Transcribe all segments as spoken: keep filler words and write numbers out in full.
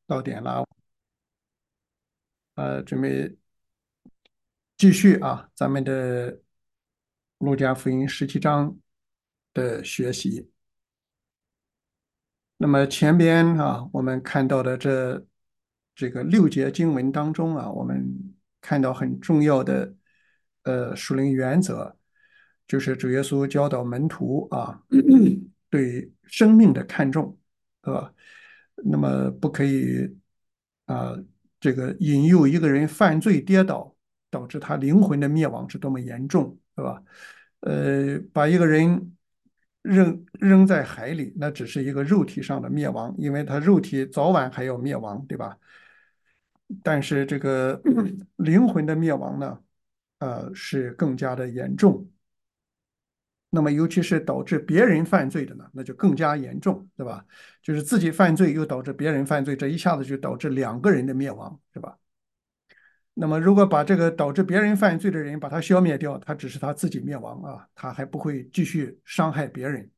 到点了，呃，准备继续啊，咱们的路加福音十七章的学习。那么前边啊，我们看到的这这个六节经文当中啊，我们看到很重要的呃属灵原则，就是主耶稣教导门徒啊，对生命的看重，对吧？那么不可以啊，这个引诱一个人犯罪跌倒，导致他灵魂的灭亡是多么严重，对吧？呃，把一个人扔扔在海里，那只是一个肉体上的灭亡，因为他肉体早晚还要灭亡，对吧？但是这个灵魂的灭亡呢，呃，是更加的严重。那么，尤其是导致别人犯罪的呢，那就更加严重，对吧？就是自己犯罪又导致别人犯罪，这一下子就导致两个人的灭亡，是吧？那么，如果把这个导致别人犯罪的人把他消灭掉，他只是他自己灭亡啊，他还不会继续伤害别人。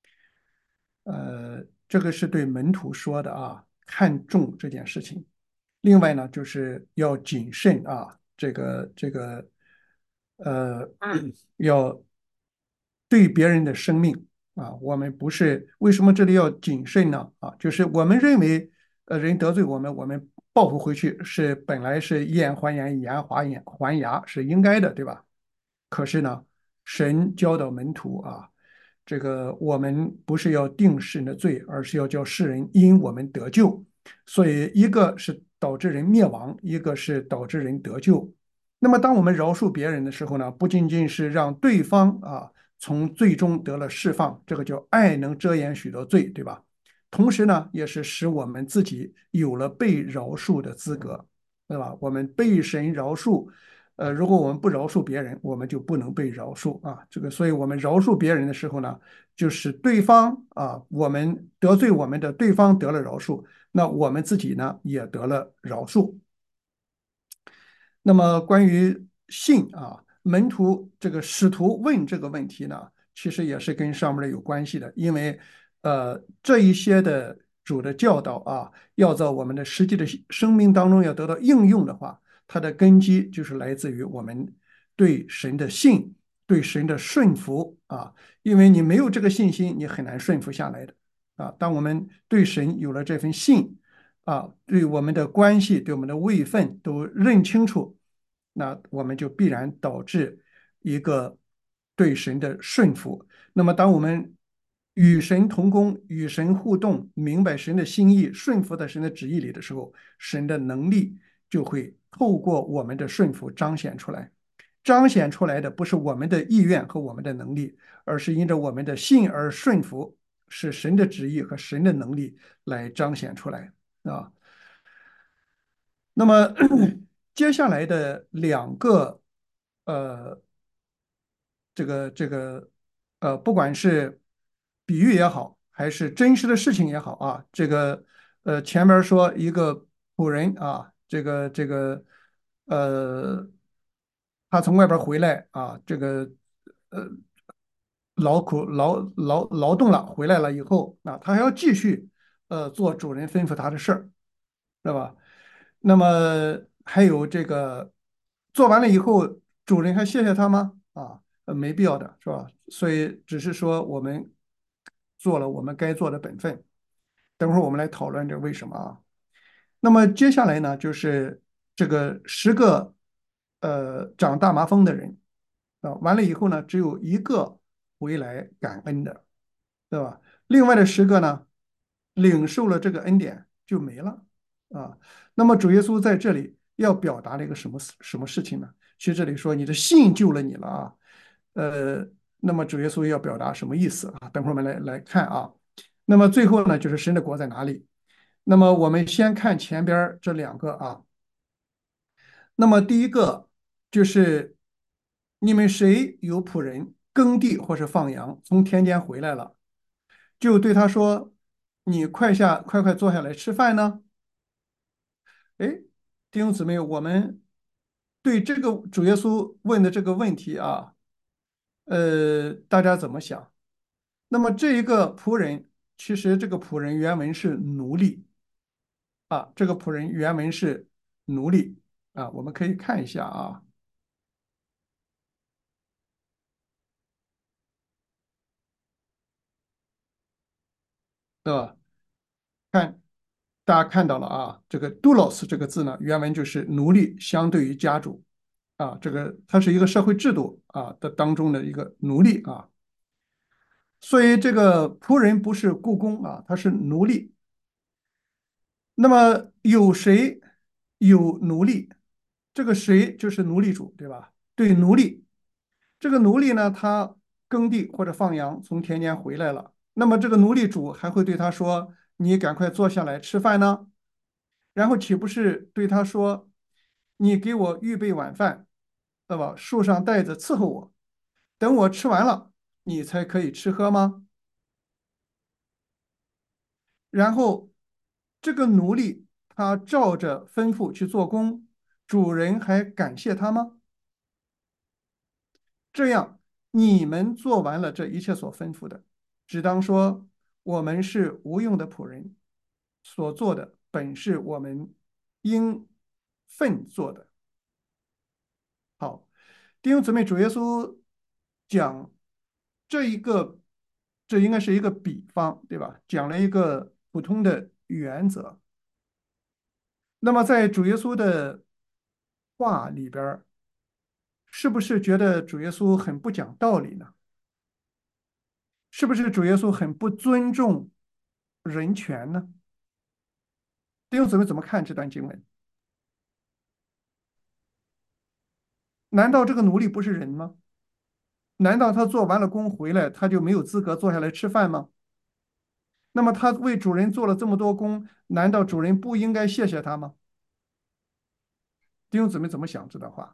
呃，这个是对门徒说的啊，看重这件事情。另外呢，就是要谨慎啊，这个这个呃，要对别人的生命啊，我们不是为什么这里要谨慎呢？啊，就是我们认为呃人得罪我们，我们报复回去是本来是以眼还眼，以牙还眼还牙是应该的，对吧？可是呢，神教导门徒啊。这个我们不是要定世人的罪，而是要叫世人因我们得救。所以，一个是导致人灭亡，一个是导致人得救。那么，当我们饶恕别人的时候呢，不仅仅是让对方啊从罪中得了释放，这个叫爱能遮掩许多罪，对吧？同时呢，也是使我们自己有了被饶恕的资格，对吧？我们被神饶恕，呃，如果我们不饶恕别人，我们就不能被饶恕啊。这个，所以我们饶恕别人的时候呢，就是对方啊，我们得罪我们的对方得了饶恕，那我们自己呢也得了饶恕。那么关于信啊，门徒这个使徒问这个问题呢，其实也是跟上面的有关系的，因为呃这一些的主的教导啊，要在我们的实际的生命当中要得到应用的话，它的根基就是来自于我们对神的信，对神的顺服啊，因为你没有这个信心，你很难顺服下来的啊。当我们对神有了这份信。啊，对我们的关系、对我们的位分都认清楚，那我们就必然导致一个对神的顺服。那么，当我们与神同工、与神互动，明白神的心意，顺服在神的旨意里的时候，神的能力就会透过我们的顺服彰显出来。彰显出来的不是我们的意愿和我们的能力，而是因着我们的信而顺服，是神的旨意和神的能力来彰显出来。啊，那么接下来的两个，呃，这个这个，呃，不管是比喻也好，还是真实的事情也好啊，这个，呃，前面说一个仆人啊，这个这个，呃，他从外边回来啊，这个，呃，劳苦劳劳劳动了，回来了以后，那他还要继续，呃，做主人吩咐他的事儿。是吧？那么还有这个做完了以后，主人还谢谢他吗？啊，呃没必要的，是吧？所以只是说我们做了我们该做的本分。等会儿我们来讨论这为什么啊？那么接下来呢，就是这个十个呃长大麻风的人啊，完了以后呢，只有一个回来感恩的，对吧？另外的十个呢，领受了这个恩典就没了啊。那么主耶稣在这里要表达了一个什么什么事情呢？其实这里说你的信救了你了啊，呃，那么主耶稣要表达什么意思啊？等会儿我们来来看啊。那么最后呢，就是神的国在哪里？那么我们先看前边这两个啊。那么第一个就是你们谁有仆人耕地或是放羊，从田间回来了，就对他说：“你快下，快快坐下来吃饭呢。”哎，弟兄姊妹，我们对这个主耶稣问的这个问题啊，呃，大家怎么想？那么这一个仆人，其实这个仆人原文是奴隶啊，这个仆人原文是奴隶啊，我们可以看一下啊，对吧？看大家看到了啊，这个 doulos 这个字呢，原文就是奴隶相对于家主啊，这个它是一个社会制度啊的当中的一个奴隶啊，所以这个仆人不是雇工啊，他是奴隶。那么有谁有奴隶？这个谁就是奴隶主，对吧？对奴隶，这个奴隶呢，他耕地或者放羊，从田间回来了，那么这个奴隶主还会对他说：“你赶快坐下来吃饭呢。”然后岂不是对他说：“你给我预备晚饭，对吧？束上带子伺候我，等我吃完了，你才可以吃喝吗？”然后这个奴隶他照着吩咐去做工，主人还感谢他吗？这样你们做完了这一切所吩咐的，只当说我们是无用的仆人，所做的本是我们应分做的。好，弟兄姊妹，主耶稣讲这一个，这应该是一个比方，对吧？讲了一个普通的原则。那么在主耶稣的话里边儿，是不是觉得主耶稣很不讲道理呢？是不是主耶稣很不尊重人权呢？弟兄姊妹怎么看这段经文？难道这个奴隶不是人吗？难道他做完了工回来，他就没有资格坐下来吃饭吗？那么他为主人做了这么多工，难道主人不应该谢谢他吗？弟兄姊妹怎么想这段话？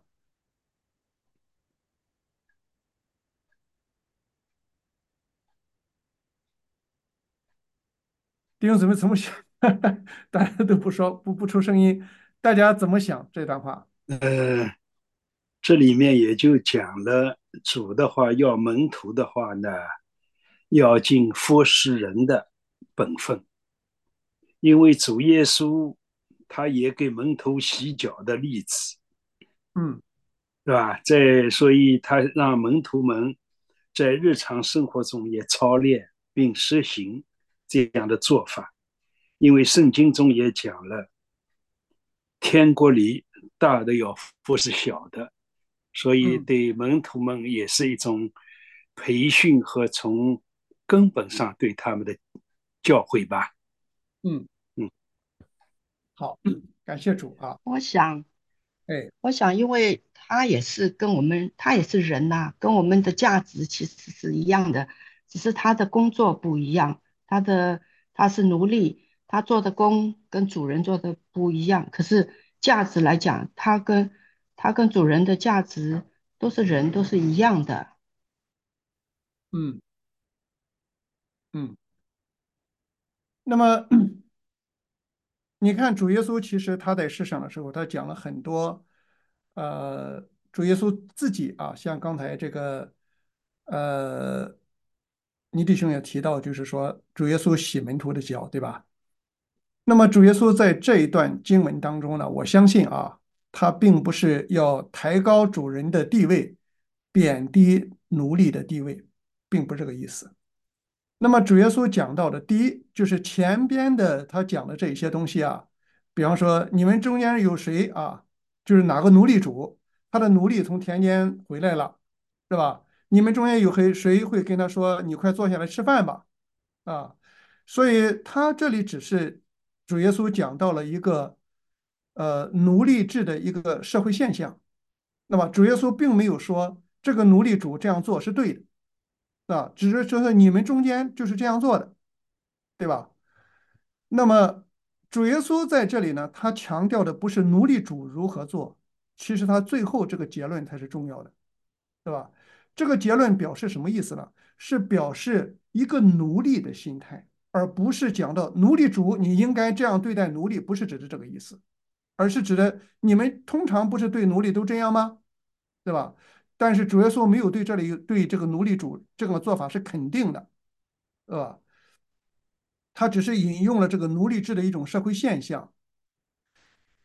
弟兄姊妹怎么想？大家都不说，不不出声音，大家怎么想这段话？ 呃，这里面也就讲了主的话，要门徒的话呢，要尽服侍人的本分，因为主耶稣他也给门徒洗脚的例子， 嗯是吧？在所以他让门徒们在日常生活中也操练并实行这样的做法，因为圣经中也讲了，天国里大的要服侍小的，所以嗯对门徒们也是一种培训和从根本上对他们的教诲吧。 嗯， 嗯好，感谢主啊！ 我想， 哎， 我想，因为他也是跟我们，他也是人呐、跟我们的价值其实是一样的，只是他的工作不一样，他的他是奴隶，他做的工跟主人做的不一样，可是价值来讲，他跟他跟主人的价值都是人，都是一样的。 嗯嗯，那么你看，主耶稣其实他在世上的时候，他讲了很多，呃，主耶稣自己啊，像刚才这个，呃，倪弟兄也提到，就是说主耶稣洗门徒的脚，对吧？那么主耶稣在这一段经文当中呢，我相信啊，他并不是要抬高主人的地位，贬低奴隶的地位，并不是这个意思。那么主耶稣讲到的，第一就是前边的他讲的这一些东西啊，比方说你们中间有谁啊，就是哪个奴隶主，他的奴隶从田间回来了，是吧？你们中间有谁谁会跟他说，你快坐下来吃饭吧？啊，所以他这里只是主耶稣讲到了一个呃奴隶制的一个社会现象，那么主耶稣并没有说这个奴隶主这样做是对的啊，只是说是你们中间就是这样做的，对吧？那么主耶稣在这里呢，他强调的不是奴隶主如何做，其实他最后这个结论才是重要的。对吧？这个结论表示什么意思呢？是表示一个奴隶的心态，而不是讲到奴隶主你应该这样对待奴隶，不是指的这个意思，而是指的你们通常不是对奴隶都这样吗？对吧？但是主耶稣没有对这里对这个奴隶主这个做法是肯定的，对吧？他只是引用了这个奴隶制的一种社会现象，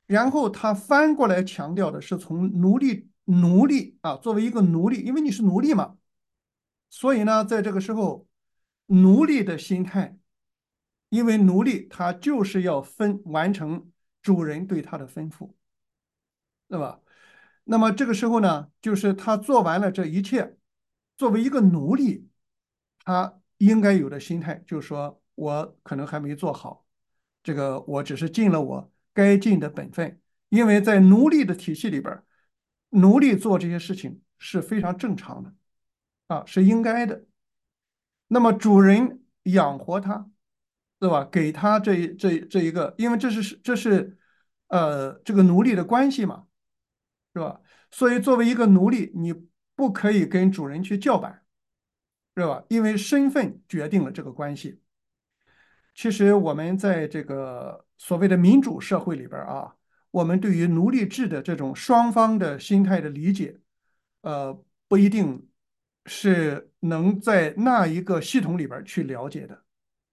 然后他翻过来强调的是从奴隶奴隶啊，作为一个奴隶，因为你是奴隶嘛，所以呢，在这个时候，奴隶的心态，因为奴隶他就是要分完成主人对他的吩咐，对吧？那么这个时候呢，就是他做完了这一切，作为一个奴隶，他应该有的心态就是说我可能还没做好，这个我只是尽了我该尽的本分，因为在奴隶的体系里边奴隶做这些事情是非常正常的啊，是应该的。那么主人养活他，对吧？给他这一这这一个，因为这是这是呃这个奴隶的关系嘛，是吧？所以作为一个奴隶，你不可以跟主人去叫板，是吧？因为身份决定了这个关系。其实我们在这个所谓的民主社会里边啊，我们对于奴隶制的这种双方的心态的理解，呃，不一定是能在那一个系统里边去了解的。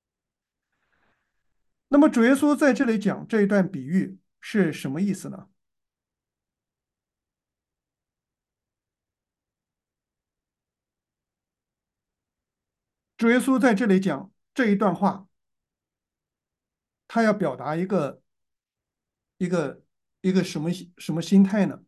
那么主耶稣在这里讲这一段比喻是什么意思呢？主耶稣在这里讲这一段话，他要表达一个一个一个什么什么心态呢？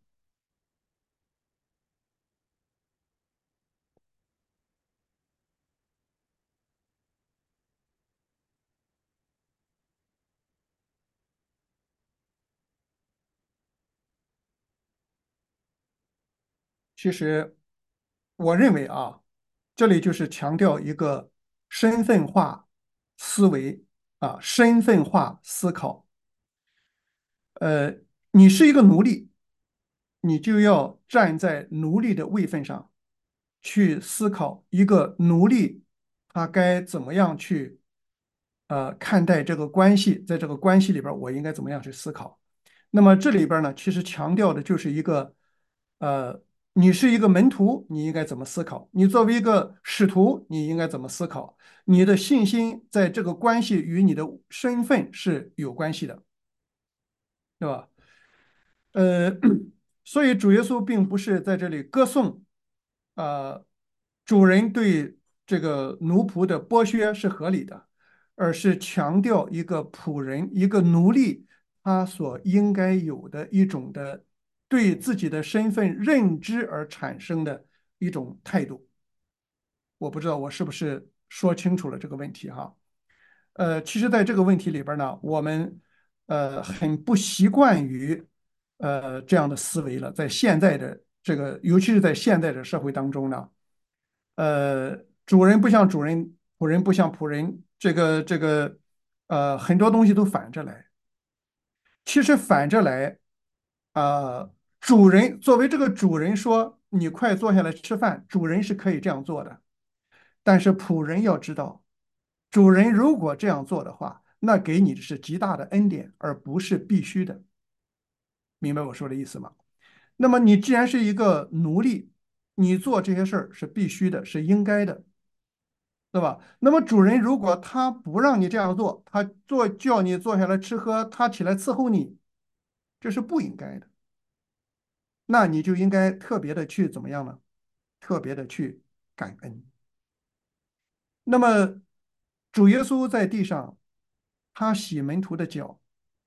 其实我认为啊，这里就是强调一个身份化思维啊，身份化思考。呃，你是一个奴隶，你就要站在奴隶的位分上去思考一个奴隶他该怎么样去呃看待这个关系，在这个关系里边我应该怎么样去思考。那么这里边呢，其实强调的就是一个呃，你是一个门徒，你应该怎么思考？你作为一个使徒，你应该怎么思考？你的信心在这个关系与你的身份是有关系的，对吧？呃，所以主耶稣并不是在这里歌颂，呃，主人对这个奴仆的剥削是合理的，而是强调一个仆人、一个奴隶他所应该有的一种的对自己的身份认知而产生的一种态度。我不知道我是不是说清楚了这个问题哈。呃，其实在这个问题里边呢，我们呃很不习惯于呃这样的思维了，在现在的这个，尤其是在现在的社会当中呢，呃，主人不像主人，仆人不像仆人，这个这个呃很多东西都反着来。其实反着来，呃，主人作为这个主人说你快坐下来吃饭，主人是可以这样做的，但是仆人要知道。主人如果这样做的话，那给你的是极大的恩典，而不是必须的。明白我说的意思吗？那么你既然是一个奴隶，你做这些事儿是必须的，是应该的，对吧？那么主人如果他不让你这样做，他做叫你坐下来吃喝，他起来伺候你，这是不应该的。那你就应该特别的去怎么样呢？特别的去感恩。那么主耶稣在地上，他洗门徒的脚，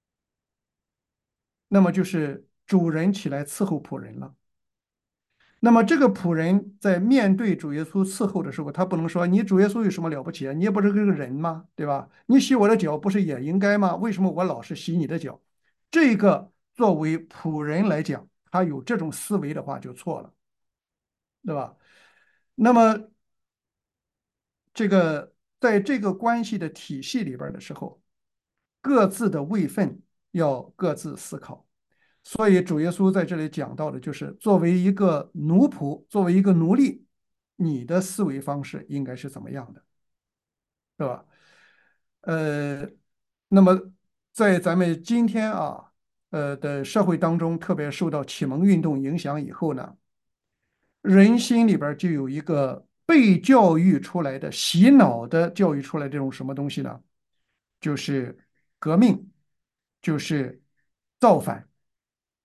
那么就是主人起来伺候仆人了。那么这个仆人在面对主耶稣伺候的时候，他不能说你主耶稣有什么了不起啊？你也不是个人吗？对吧？你洗我的脚不是也应该吗？为什么我老是洗你的脚？这个作为仆人来讲，他有这种思维的话就错了，对吧？那么这个在这个关系的体系里边的时候，各自的位分要各自思考。所以主耶稣在这里讲到的就是，作为一个奴仆，作为一个奴隶，你的思维方式应该是怎么样的，是吧？呃，那么在咱们今天啊，呃的社会当中，特别受到启蒙运动影响以后呢，人心里边就有一个被教育出来的、洗脑的教育出来这种什么东西呢？就是革命，就是造反。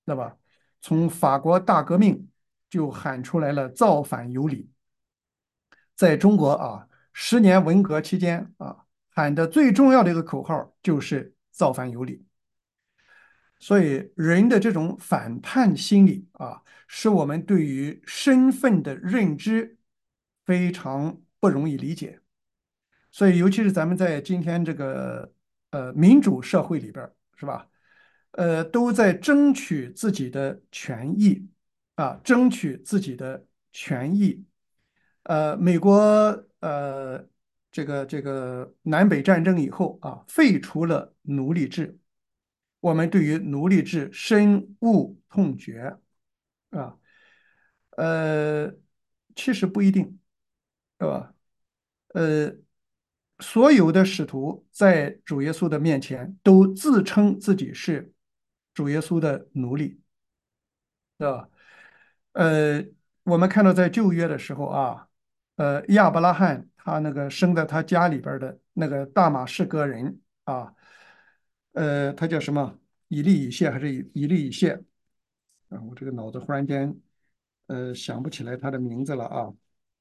对吧？从法国大革命就喊出来了造反有理。在中国啊，十年文革期间啊，喊的最重要的一个口号就是造反有理。所以人的这种反叛心理啊，使我们对于身份的认知非常不容易理解。所以，尤其是咱们在今天这个呃民主社会里边儿，是吧？呃，都在争取自己的权益啊，争取自己的权益。呃，美国呃这个这个南北战争以后啊，废除了奴隶制，我们对于奴隶制深恶痛绝啊。呃，其实不一定，是吧？呃，所有的使徒在主耶稣的面前都自称自己是主耶稣的奴隶，对吧？呃，我们看到在旧约的时候啊，呃，亚伯拉罕他那个生在他家里边的那个大马士革人啊，呃，他叫什么？以利以谢还是以以利以谢？啊，我这个脑子忽然间呃想不起来他的名字了啊。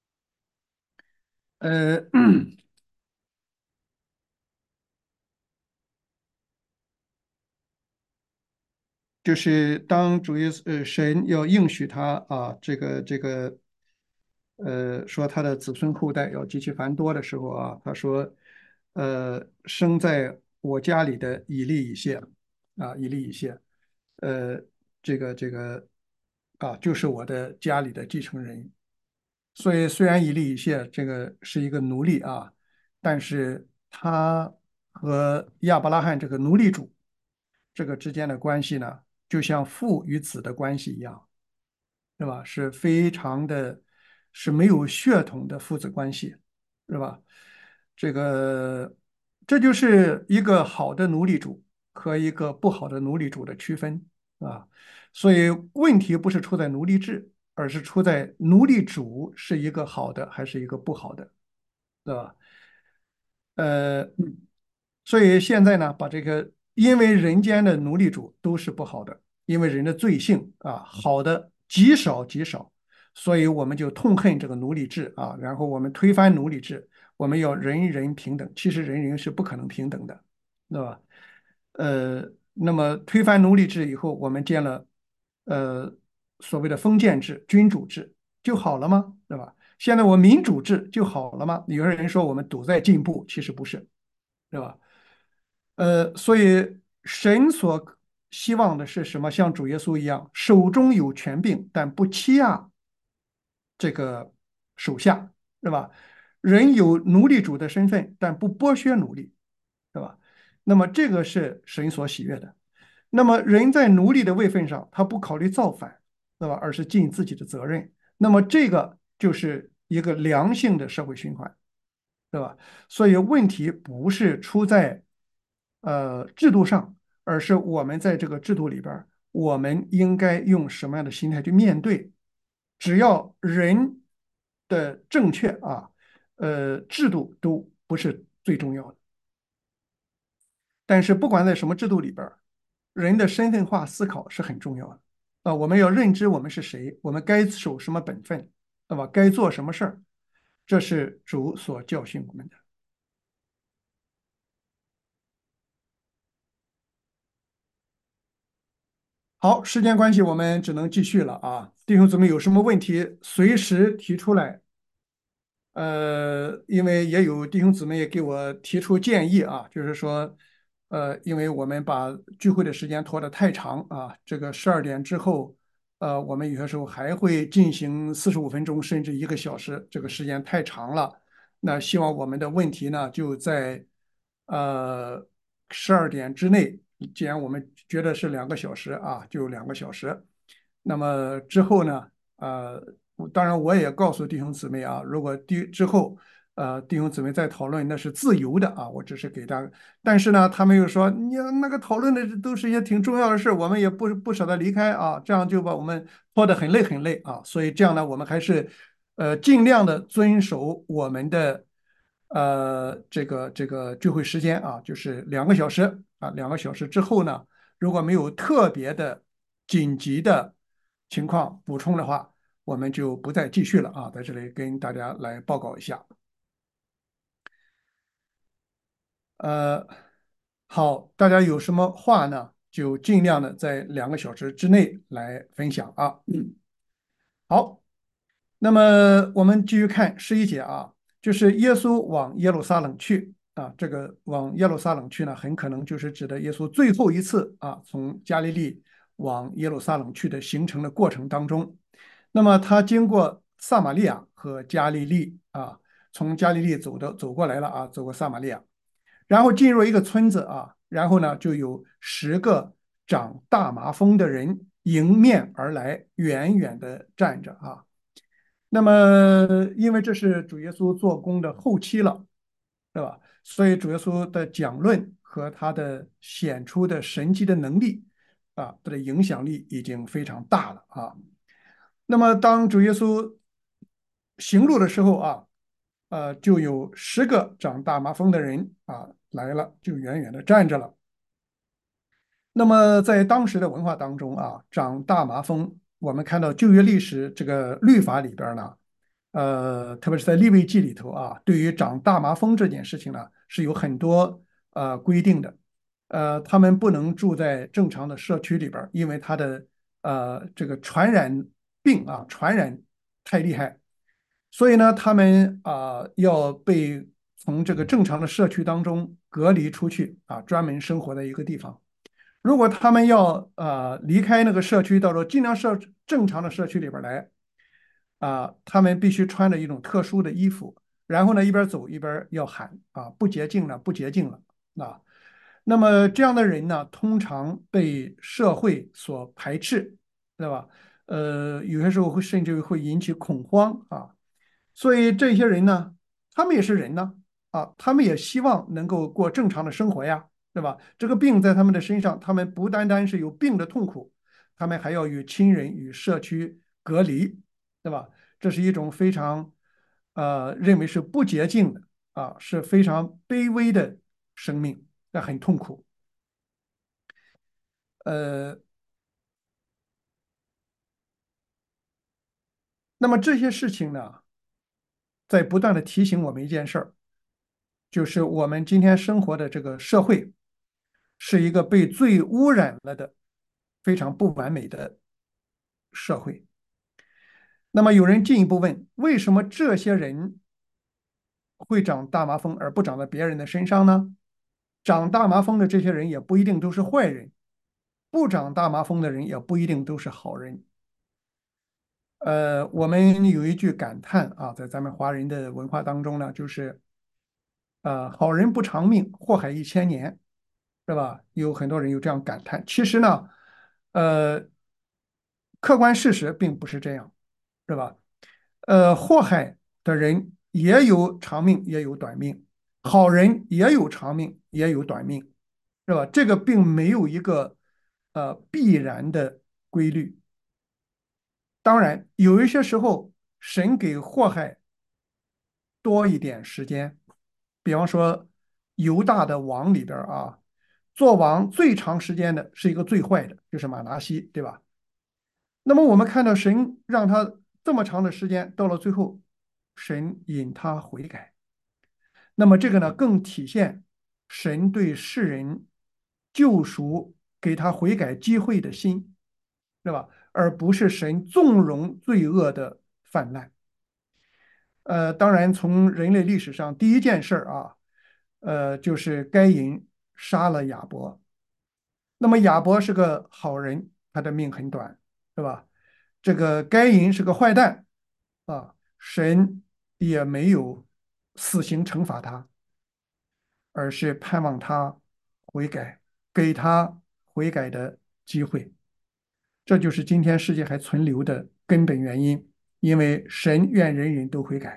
呃，就是当主耶稣呃神要应许他啊，这个这个呃说他的子孙后代要极其繁多的时候啊，他说呃生在我家里的以利以谢啊，以利以谢，呃这个这个啊就是我的家里的继承人。所以虽然以利以谢这个是一个奴隶啊，但是他和亚伯拉罕这个奴隶主这个之间的关系呢，就像父与子的关系一样，是吧？是非常的，是没有血统的父子关系，是吧？这个这就是一个好的奴隶主和一个不好的奴隶主的区分啊。所以问题不是出在奴隶制，而是出在奴隶主是一个好的还是一个不好的，对吧？呃，所以现在呢，把这个，因为人间的奴隶主都是不好的，因为人的罪性啊，好的极少极少，所以我们就痛恨这个奴隶制啊，然后我们推翻奴隶制，我们要人人平等，其实人人是不可能平等的，对吧？呃，那么推翻奴隶制以后，我们建了呃所谓的封建制、君主制就好了吗？对吧？现在我民主制就好了吗？有些人说我们堵在进步，其实不是，对吧？呃，所以神所希望的是什么？像主耶稣一样，手中有权柄，但不欺压这个手下，对吧？人有奴隶主的身份，但不剥削奴隶，对吧？那么这个是神所喜悦的。那么人在奴隶的位分上，他不考虑造反，对吧？而是尽自己的责任。那么这个就是一个良性的社会循环，对吧？所以问题不是出在呃制度上，而是我们在这个制度里边我们应该用什么样的心态去面对？只要人的正确啊，呃，制度都不是最重要的。但是不管在什么制度里边人的身份化思考是很重要的啊。我们要认知我们是谁，我们该守什么本分，对吧？该做什么事儿，这是主所教训我们的。好，时间关系，我们只能继续了啊。弟兄姊妹有什么问题，随时提出来。呃，因为也有弟兄姊妹给我提出建议啊，就是说，呃，因为我们把聚会的时间拖得太长啊，这个十二点之后，呃，我们有些时候还会进行四十五分钟甚至一个小时，这个时间太长了。那希望我们的问题呢，就在呃十二点之内，既然我们觉得是两个小时啊，就两个小时。那么之后呢，呃，当然我也告诉弟兄姊妹啊，如果弟之后呃弟兄姊妹再讨论，那是自由的啊，我只是给大家。但是呢，他们又说你那个讨论的都是一些挺重要的事，我们也不不舍得离开啊，这样就把我们拖得很累很累啊。所以这样呢，我们还是呃尽量的遵守我们的呃这个这个聚会时间啊，就是两个小时啊，两个小时之后呢，如果没有特别的。 紧急的情况补充的话，我们就不再继续了啊，在这里跟大家来报告一下。呃，好，大家有什么话呢，就尽量的在两个小时之内来分享啊。嗯，好，那么我们继续看十一节啊，就是耶稣往耶路撒冷去啊，这个往耶路撒冷去呢，很可能就是指的耶稣最后一次啊从加利利往耶路撒冷去的行程的过程当中。那么他经过撒玛利亚和加利利啊，从加利利走的走过来了啊，走过撒玛利亚。然后进入一个村子啊，然后呢，就有十个长大麻风的人迎面而来，远远的站着啊。那么，因为这是主耶稣做工的后期了，对吧？所以主耶稣的讲论和他的显出的神迹的能力啊，他的影响力已经非常大了啊。那么，当主耶稣行路的时候啊，呃，就有十个长大麻风的人啊来了，就远远的站着了。那么在当时的文化当中啊，长大麻风，我们看到旧约历史这个律法里边呢，呃，特别是在利未记里头啊，对于长大麻风这件事情呢，是有很多呃规定的。呃，他们不能住在正常的社区里边因为他的呃这个传染病啊，传染太厉害，所以呢，他们啊、要被从这个正常的社区当中隔离出去啊，专门生活在一个地方。如果他们要呃离开那个社区，到时候尽量社正常的社区里边来啊、他们必须穿着一种特殊的衣服，然后呢一边走一边要喊啊不洁净了，不洁净了啊。那么这样的人呢，通常被社会所排斥，对吧？呃，有些时候会甚至会引起恐慌啊。所以这些人呢，他们也是人呢，啊，他们也希望能够过正常的生活呀，对吧？这个病在他们的身上，他们不单单是有病的痛苦，他们还要与亲人与社区隔离，对吧？这是一种非常，呃，认为是不洁净的啊，是非常卑微的生命，那很痛苦。呃，那么这些事情呢，在不断的提醒我们一件事儿，就是我们今天生活的这个社会。是一个被罪污染了的非常不完美的社会。那么有人进一步问，为什么这些人会长大麻风而不长在别人的身上呢？长大麻风的这些人也不一定都是坏人，不长大麻风的人也不一定都是好人。呃，我们有一句感叹啊，在咱们华人的文化当中呢，就是呃，好人不长命，祸害一千年，是吧？有很多人有这样感叹。其实呢，呃，客观事实并不是这样，是吧？呃，祸害的人也有长命，也有短命；好人也有长命，也有短命，是吧？这个并没有一个呃必然的规律。当然，有一些时候，神给祸害多一点时间，比方说犹大的王里边啊，做王最长时间的是一个最坏的，就是马拿西，对吧？那么我们看到神让他这么长的时间，到了最后，神引他悔改。那么这个呢，更体现神对世人救赎、给他悔改机会的心，对吧？而不是神纵容罪恶的泛滥。呃，当然，从人类历史上第一件事儿啊，呃，就是该隐杀了亚伯。那么亚伯是个好人，他的命很短，对吧？这个该隐是个坏蛋啊，神也没有死刑惩罚他，而是盼望他悔改，给他悔改的机会。这就是今天世界还存留的根本原因，因为神愿人人都悔改。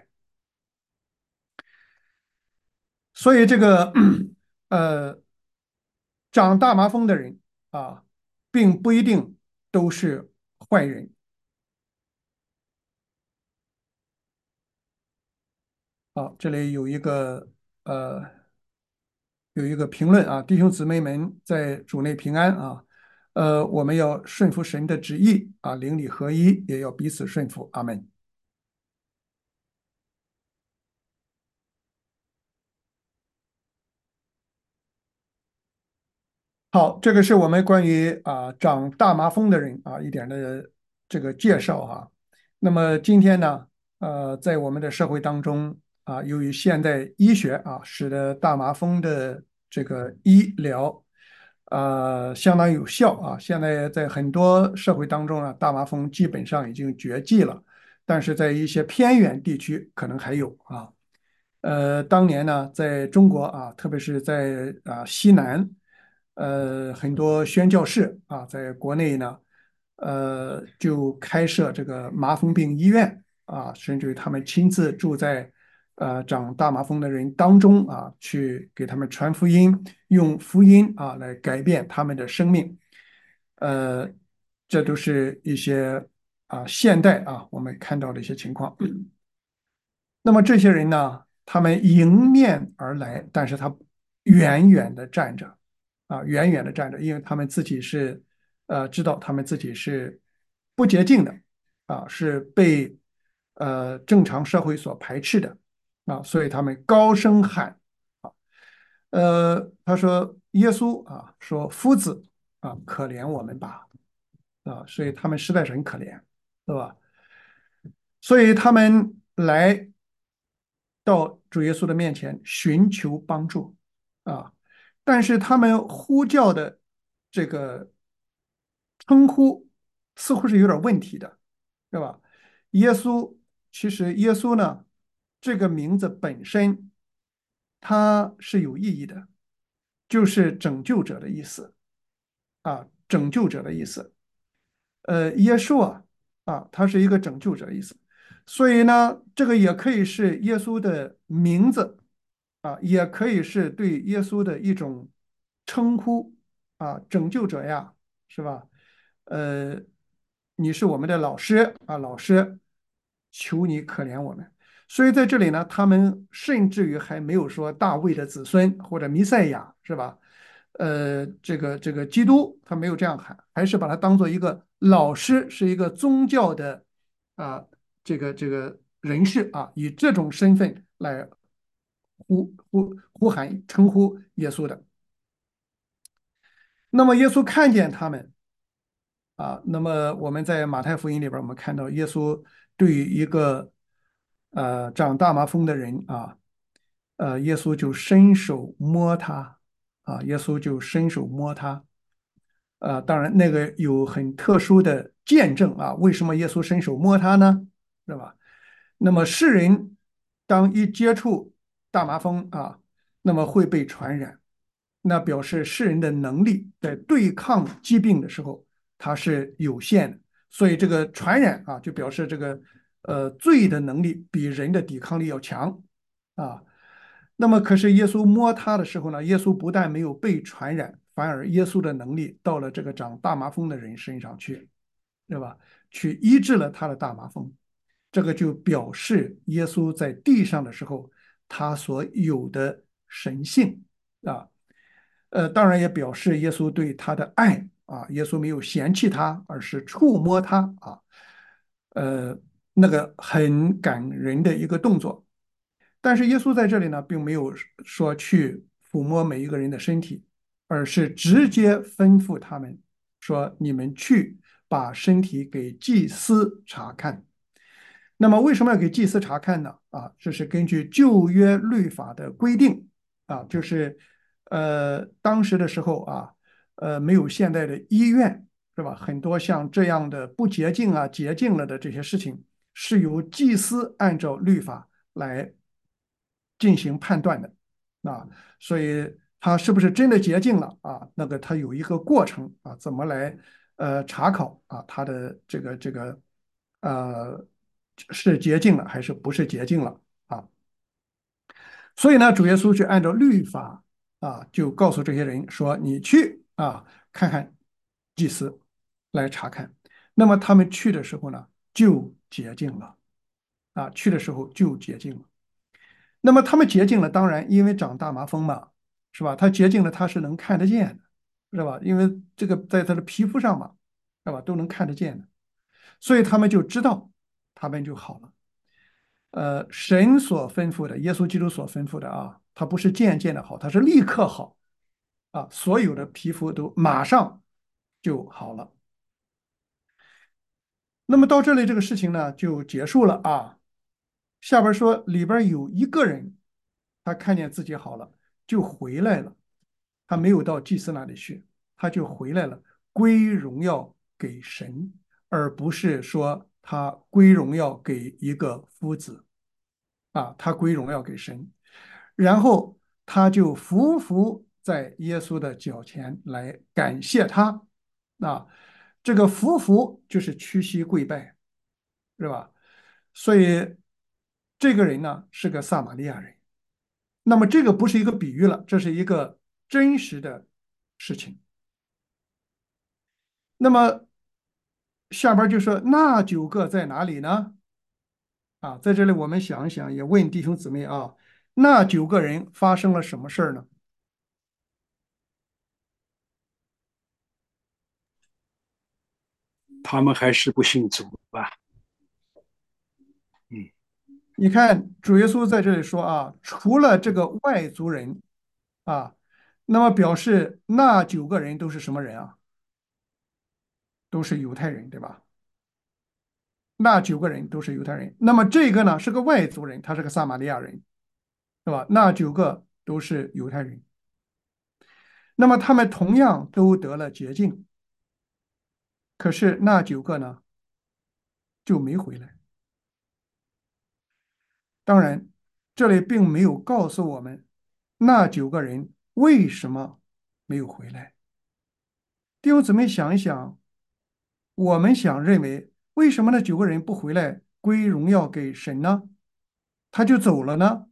所以这个呃，长大麻风的人啊，并不一定都是坏人。好，这里有一个呃有一个评论啊，弟兄姊妹们在主内平安啊。 呃，我们要顺服神的旨意啊，灵里合一，也要彼此顺服。阿门。好，这个是我们关于啊长大麻风的人啊一点的这个介绍哈。那么今天呢，呃，在我们的社会当中啊，由于现代医学啊，使得大麻风的这个医疗呃相当有效啊。现在在很多社会当中呢，大麻风基本上已经绝迹了，但是在一些偏远地区可能还有啊。呃，当年呢，在中国啊，特别是在啊西南，呃，很多宣教士啊，在国内呢，呃，就开设这个麻风病医院啊，甚至于他们亲自住在呃长大麻风的人当中啊，去给他们传福音，用福音啊来改变他们的生命。呃，这都是一些啊现代啊我们看到的一些情况。那么这些人呢，他们迎面而来，但是他远远的站着，啊，远远的站着，因为他们自己是，呃，知道他们自己是不洁净的，啊，是被呃正常社会所排斥的，啊，所以他们高声喊，啊，呃，他说耶稣啊，说夫子啊，可怜我们吧，啊，所以他们实在是很可怜，对吧？所以他们来到主耶稣的面前寻求帮助啊，但是他们呼叫的这个称呼似乎是有点问题的，对吧？耶稣其实耶稣呢，这个名字本身它是有意义的，就是拯救者的意思啊，拯救者的意思。呃，耶稣啊，啊，他是一个拯救者的意思，所以呢，这个也可以是耶稣的名字啊，也可以是对耶稣的一种称呼啊，拯救者呀，是吧？呃，你是我们的老师啊，老师，求你可怜我们。所以在这里呢，他们甚至于还没有说大卫的子孙或者弥赛亚，是吧？呃，这个这个基督，他没有这样喊，还是把他当做一个老师，是一个宗教的啊、这个这个人士啊，以这种身份来呼呼呼喊称呼耶稣的。那么耶稣看见他们啊，那么我们在马太福音里边儿我们看到耶稣对于一个呃长大麻风的人啊，呃，耶稣就伸手摸他啊，耶稣就伸手摸他。啊，当然那个有很特殊的见证啊，为什么耶稣伸手摸他呢？是吧？那么世人当一接触大麻风啊，那么会被传染，那表示世人的能力在对抗疾病的时候它是有限的，所以这个传染啊，就表示这个呃罪的能力比人的抵抗力要强啊。那么，可是耶稣摸他的时候呢，耶稣不但没有被传染，反而耶稣的能力到了这个长大麻风的人身上去，对吧？去医治了他的大麻风。这个就表示耶稣在地上的时候，他所有的神性啊，呃，当然也表示耶稣对他的爱啊，耶稣没有嫌弃他，而是触摸他啊，呃，那个很感人的一个动作。但是耶稣在这里呢，并没有说去抚摸每一个人的身体，而是直接吩咐他们说：“你们去把身体给祭司查看。”那么为什么要给祭司查看呢？啊，这是根据旧约律法的规定啊，就是呃当时的时候啊，呃没有现在的医院是吧？很多像这样的不洁净啊、洁净了的这些事情，是由祭司按照律法来进行判断的啊，所以他是不是真的洁净了啊？那个他有一个过程啊，怎么来呃查考啊他的这个这个呃是洁净了还是不是洁净了啊？所以呢，主耶稣就按照律法啊，就告诉这些人说：“你去啊，看看祭司来查看。”那么他们去的时候呢，就洁净了啊，去的时候就洁净了。那么他们洁净了，当然因为长大麻风嘛，是吧？他洁净了，他是能看得见的， 是吧？因为这个在他的皮肤上嘛，是吧？都能看得见的，所以他们就知道，他们就好了。呃，神所吩咐的，耶稣基督所吩咐的啊，他不是渐渐的好，他是立刻好啊，所有的皮肤都马上就好了。那么到这里这个事情呢就结束了啊。下边说里边有一个人，他看见自己好了，就回来了，他没有到祭司那里去，他就回来了，归荣耀给神，而不是说他归荣耀给一个夫子啊，他归荣耀给神，然后他就匍匐在耶稣的脚前来感谢他啊，这个匍匐就是屈膝跪拜。是吧？所以这个人呢是个撒玛利亚人。那么这个不是一个比喻了，这是一个真实的事情。那么下边就说那九个在哪里呢？啊，在这里我们想一想，也问弟兄姊妹啊，那九个人发生了什么事儿呢？ 他们还是不信主吧？嗯， 你看主耶稣在这里说啊，除了这个外族人啊，那么表示那九个人都是什么人啊？都是犹太人，对吧？那九个人都是犹太人。那么这个呢是个外族人，他是个撒玛利亚人，是吧？那九个都是犹太人。那么他们同样都得了洁净，可是那九个呢就没回来。当然，这里并没有告诉我们那九个人为什么没有回来。弟兄姊妹想一想，我们想认为为什么那九个人不回来归荣耀给神呢？他就走了呢？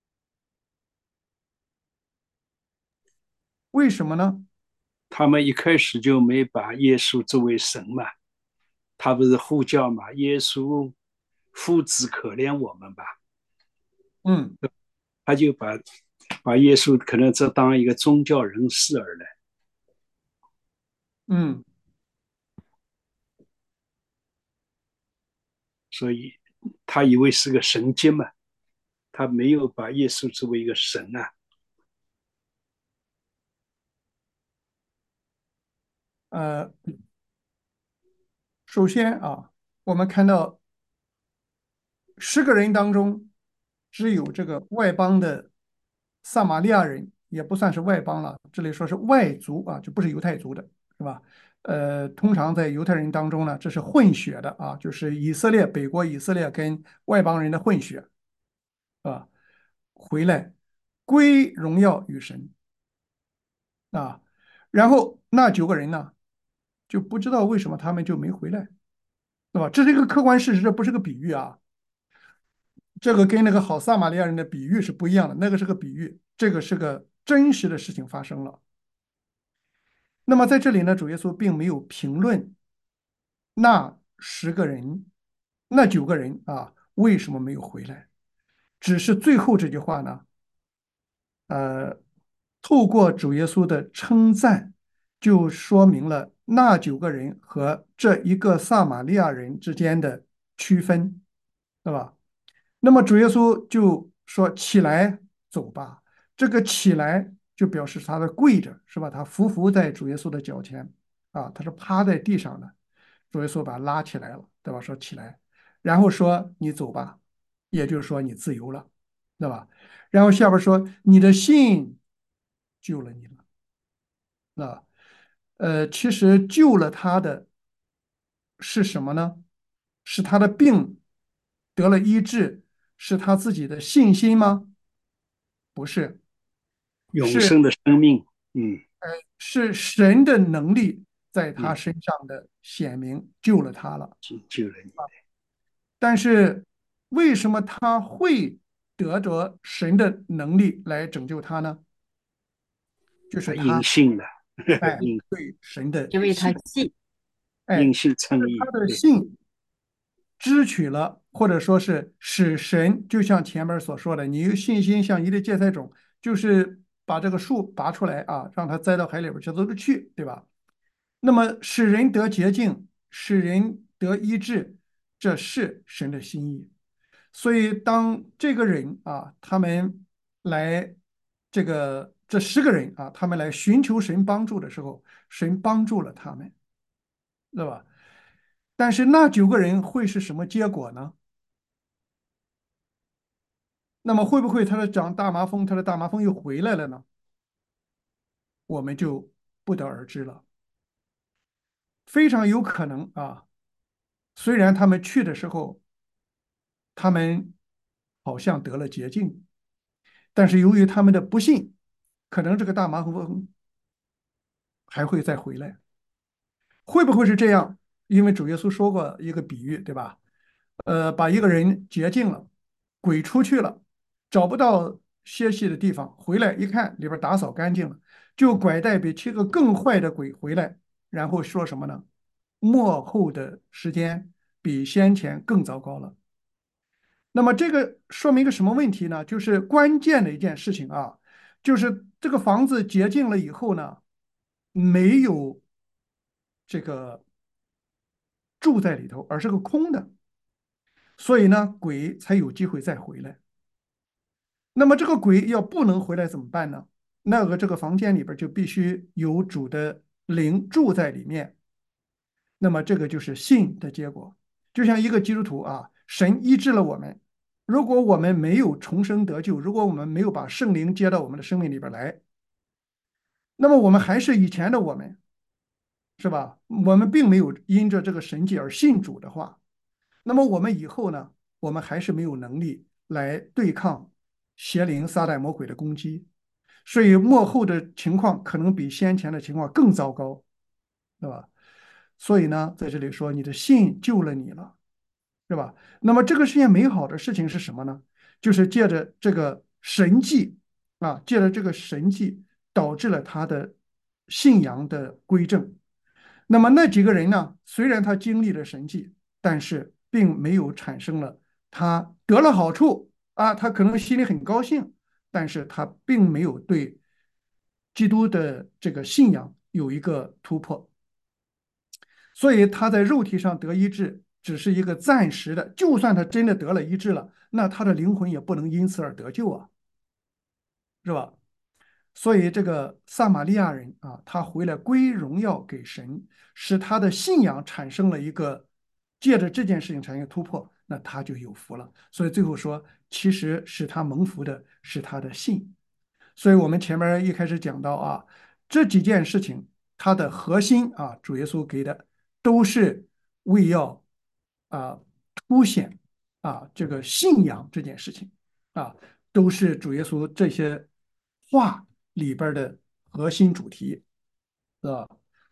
为什么呢？ 他们一开始就没把耶稣作为神嘛，他不是呼叫嘛，耶稣父子可怜我们吧， 嗯他就把把耶稣可能这当一个宗教人士而来， 嗯。 所以他以为是个神迹嘛，他没有把耶稣作为一个神啊。 呃，首先啊，我们看到十个人当中，只有这个外邦的撒玛利亚人，也不算是外邦了，这里说是外族啊，就不是犹太族的，是吧？呃，通常在犹太人当中呢，这是混血的啊，就是以色列北国以色列跟外邦人的混血啊，回来归荣耀与神啊，然后那九个人呢，就不知道为什么他们就没回来。对吧？这是一个客观事实，这不是个比喻啊。这个跟那个好撒玛利亚人的比喻是不一样的，那个是个比喻，这个是个真实的事情发生了。那么在这里呢，主耶稣并没有评论那十个人、那九个人啊为什么没有回来，只是最后这句话呢，呃，透过主耶稣的称赞，就说明了那九个人和这一个撒玛利亚人之间的区分，对吧？那么主耶稣就说：“起来，走吧。”这个“起来”就表示他的跪着，是吧？他匍匐在主耶稣的脚前啊，他是趴在地上的。主耶稣把他拉起来了，对吧？说起来，然后说：“你走吧。”也就是说你自由了，对吧？然后下边说：“你的信救了你了。”啊，呃，其实救了他的是什么呢？是他的病得了医治，是他自己的信心吗？不是，是永生的生命，嗯是神的能力在他嗯， 身上的显明，救了他了。 救救了你， 但是为什么他会得着神的能力来拯救他呢？就是他隐他性的， 哎隐对神的因为他信， 信。 哎， 隐性称义， 他的对， 信支取了，或者说是使神，就像前面所说的，你有信心像一粒芥菜种，就是把这个树拔出来啊，让它栽到海里边去，都是去，对吧？那么使人得洁净，使人得医治，这是神的心意。所以当这个人啊，他们来这个这十个人啊，他们来寻求神帮助的时候，神帮助了他们，对吧？但是那九个人会是什么结果呢？那么会不会他的长大麻风，他的大麻风又回来了呢？我们就不得而知了。非常有可能啊，虽然他们去的时候，他们好像得了洁净，但是由于他们的不信，可能这个大麻风还会再回来。会不会是这样？因为主耶稣说过一个比喻，对吧？呃，把一个人洁净了，鬼出去了，找不到歇息的地方，回来一看里边打扫干净了，就拐带比七个更坏的鬼回来，然后说什么呢？末后的时间比先前更糟糕了。那么这个说明一个什么问题呢？就是关键的一件事情啊，就是这个房子洁净了以后呢，没有这个住在里头，而是个空的，所以呢，鬼才有机会再回来。那么这个鬼要不能回来怎么办呢？那个这个房间里边就必须有主的灵住在里面。那么这个就是信的结果。就像一个基督徒啊，神医治了我们，如果我们没有重生得救，如果我们没有把圣灵接到我们的生命里边来，那么我们还是以前的我们，是吧？我们并没有因着这个神迹而信主的话，那么我们以后呢，我们还是没有能力来对抗邪灵、撒旦、魔鬼的攻击，所以幕后的情况可能比先前的情况更糟糕，对吧？所以呢，在这里说，你的信救了你了，是吧？那么这个世界美好的事情是什么呢？就是借着这个神迹啊，借着这个神迹，导致了他的信仰的归正。那么那几个人呢，虽然他经历了神迹，但是并没有产生了他得了好处啊，他可能心里很高兴，但是他并没有对基督的这个信仰有一个突破。所以他在肉体上得医治，只是一个暂时的。就算他真的得了医治了，那他的灵魂也不能因此而得救啊，是吧？所以这个撒玛利亚人啊，他回来归荣耀给神，使他的信仰产生了一个借着这件事情产生突破，那他就有福了。所以最后说，其实使他蒙福的是他的信。所以我们前面一开始讲到啊，这几件事情它的核心啊，主耶稣给的都是为要啊凸显啊这个信仰这件事情啊，都是主耶稣这些话里边的核心主题，是吧？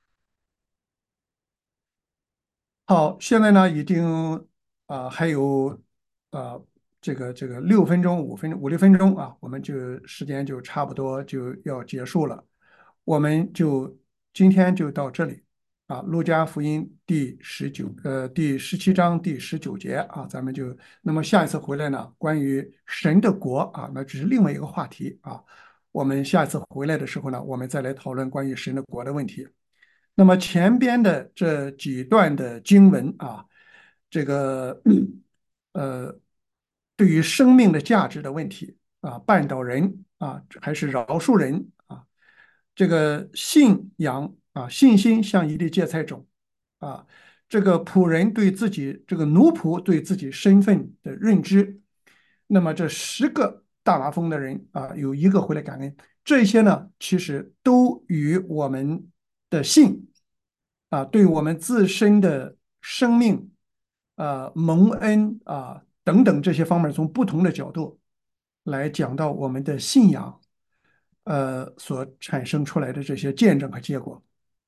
好，现在呢已经啊、还有啊这个这个六分钟五分钟五六分钟啊，我们就时间就差不多就要结束了，我们就今天就到这里啊。路加福音第十九呃第十七章第十九节啊，咱们就那么下一次回来呢，关于神的国啊，那只是另外一个话题啊。我们下一次回来的时候呢，我们再来讨论关于神的国的问题。那么前边的这几段的经文啊，这个呃，对于生命的价值的问题啊，绊倒人啊，还是饶恕人啊，这个信仰啊，信心像一粒芥菜种啊，这个仆人对自己这个奴仆对自己身份的认知，那么这十个大麻风的人啊，有一个回来感恩，这些呢，其实都与我们的信啊，对我们自身的生命啊、蒙恩啊等等这些方面，从不同的角度来讲到我们的信仰，呃，所产生出来的这些见证和结果。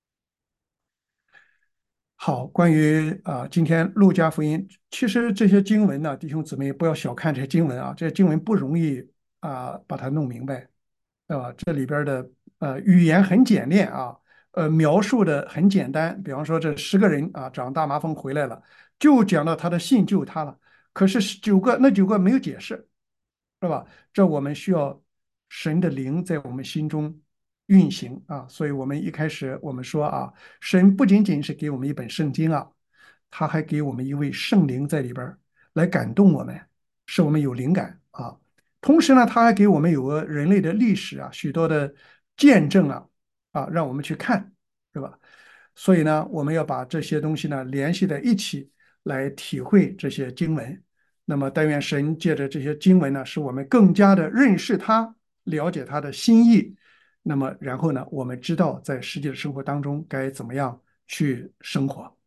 好，关于啊，今天路加福音，其实这些经文呢，弟兄姊妹不要小看这些经文啊，这些经文不容易啊把它弄明白，对吧？这里边的呃语言很简练啊，呃描述的很简单。比方说这十个人啊长大麻风回来了，就讲到他的信救他了，可是九个那九个没有解释，是吧？这我们需要神的灵在我们心中运行啊。所以我们一开始我们说啊，神不仅仅是给我们一本圣经啊，他还给我们一位圣灵在里边儿来感动我们，使我们有灵感啊。同时呢，他还给我们有个人类的历史啊，许多的见证啊啊，让我们去看，对吧？所以呢，我们要把这些东西呢联系在一起来体会这些经文。那么，但愿神借着这些经文呢，使我们更加的认识他，了解他的心意。那么，然后呢，我们知道在实际的生活当中该怎么样去生活。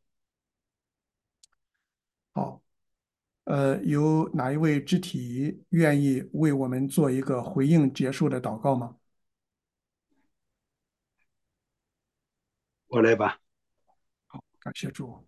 好，呃，有哪一位肢体愿意为我们做一个回应结束的祷告吗？ 我来吧。 感谢主。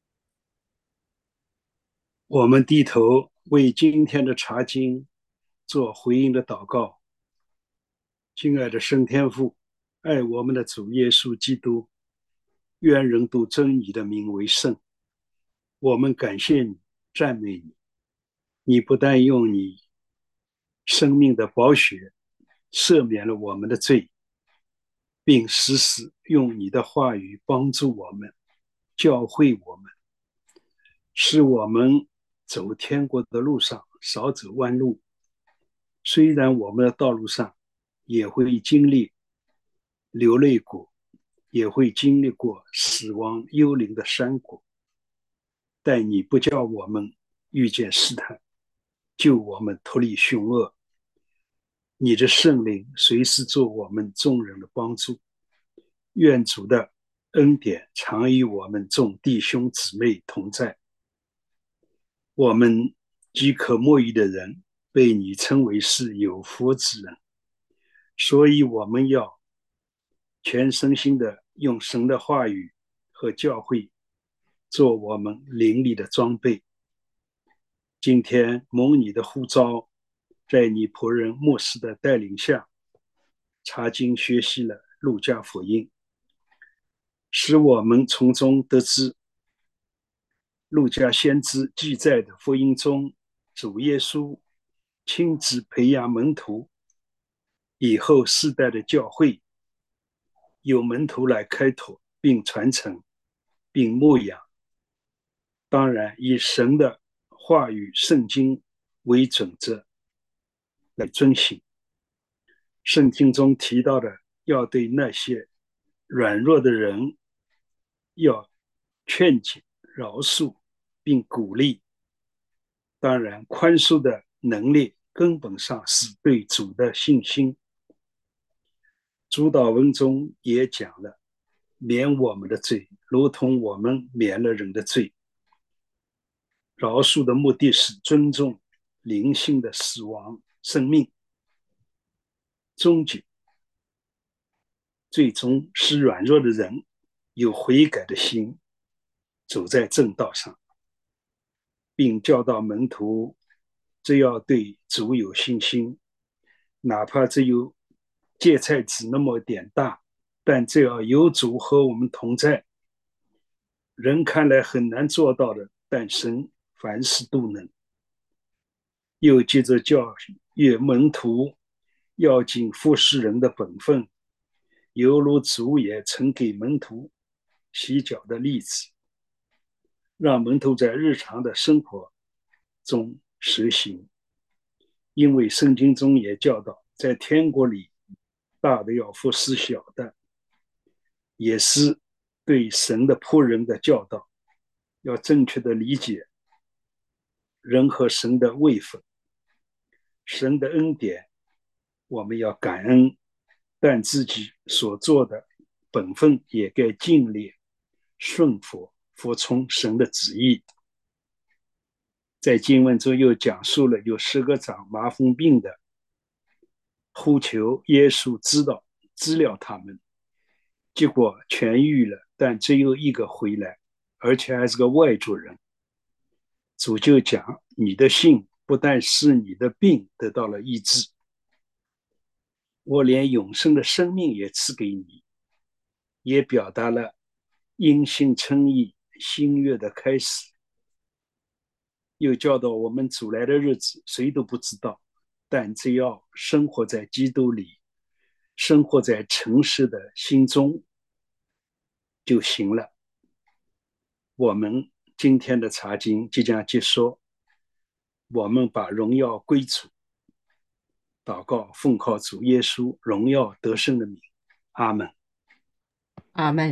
我们低头为今天的查经做回应的祷告。亲爱的圣天父，爱我们的主耶稣基督，愿人都尊你的名为圣。我们感谢你，赞美你。你不但用你生命的宝血赦免了我们的罪，并时时用你的话语帮助我们，教会我们，使我们走天国的路上少走弯路。虽然我们的道路上也会经历流泪谷，也会经历过死亡幽灵的山谷，但你不叫我们遇见试探，救我们脱离凶恶。你的圣灵随时做我们众人的帮助。愿主的恩典常与我们众弟兄姊妹同在。我们饥渴慕义的人被你称为是有福之人，所以我们要全身心的用神的话语和教会做我们灵里的装备。今天蒙你的呼召，在你仆人牧师的带领下，查经学习了路加福音，使我们从中得知路加先知记载的福音中，主耶稣亲自培养门徒，以后世代的教会由门徒来开拓并传承并牧养，当然以神的话语圣经为准则来遵行。圣经中提到的要对那些软弱的人要劝解、饶恕并鼓励。当然，宽恕的能力根本上是对主的信心。主祷文中也讲了，免我们的罪，如同我们免了人的罪。饶恕的目的是尊重灵性的死亡生命，终极最终使软弱的人有悔改的心，走在正道上，并教导门徒只要对主有信心，哪怕只有芥菜籽那么点大，但只要有主和我们同在，人看来很难做到的，但神凡事都能。又接着教育门徒要尽服侍人的本分，犹如主也曾给门徒洗脚的例子，让门徒在日常的生活中实行。因为圣经中也教导，在天国里，大的要服侍小的，也是对神的仆人的教导，要正确的理解人和神的位分。神的恩典我们要感恩，但自己所做的本分也该尽力顺服服从神的旨意。在经文中又讲述了有十个长麻风病的呼求耶稣知道治疗他们，结果痊愈了，但只有一个回来，而且还是个外族人。主就讲，你的信不但使你的病得到了医治，我连永生的生命也赐给你，也表达了因信称义新约的开始。又教导我们主来的日子谁都不知道， 但只要生活在基督里，生活在诚实的心中就行了。我们今天的查经即将结束，我们把荣耀归主，祷告奉靠主耶稣荣耀得胜的名，阿们。 阿门。